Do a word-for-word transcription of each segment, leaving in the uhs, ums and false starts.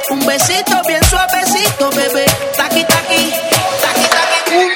un besito bien suavecito, bebé. Taqui, taqui, taqui, taqui.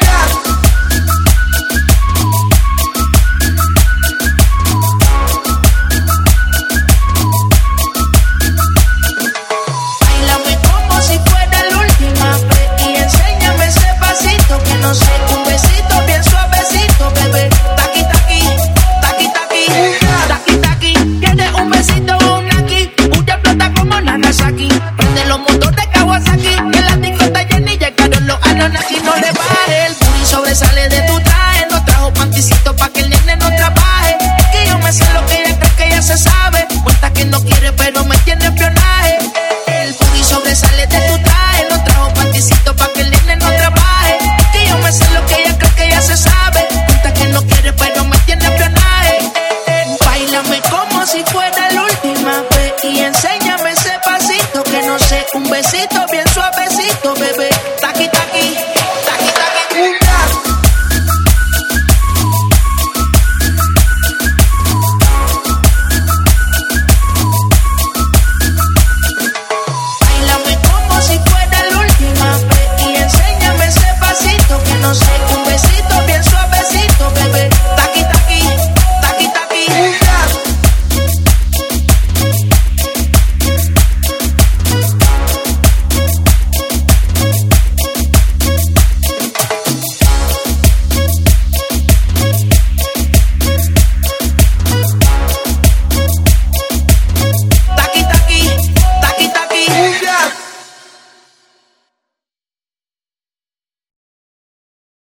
Báilame como si fuera la última vez y enséñame ese pasito que no sé, un besito bien suavecito, bebé. Taqui, taqui, taqui, taqui, taqui, taqui. Tienes un besito o un aquí, mucha plata como Nagasaki. Prende los motores de Kawasaki, en la disco está llena y llegaron los Anunnaki. No le baje, el booty sobresale de tu traje. No trajo panticito pa' que el nene no trabaje. Es que yo me sé lo que ella cree que ella se sabe. Cuenta que no quiere pero me tiene espionaje. El booty sobresale de tu traje. No trajo panticito pa' que el nene no trabaje. Es que yo me sé lo que ella cree que ella se sabe. Cuenta que no quiere pero me tiene espionaje. Báilame como si fuera la última vez y enséñame ese pasito que no sé, un besito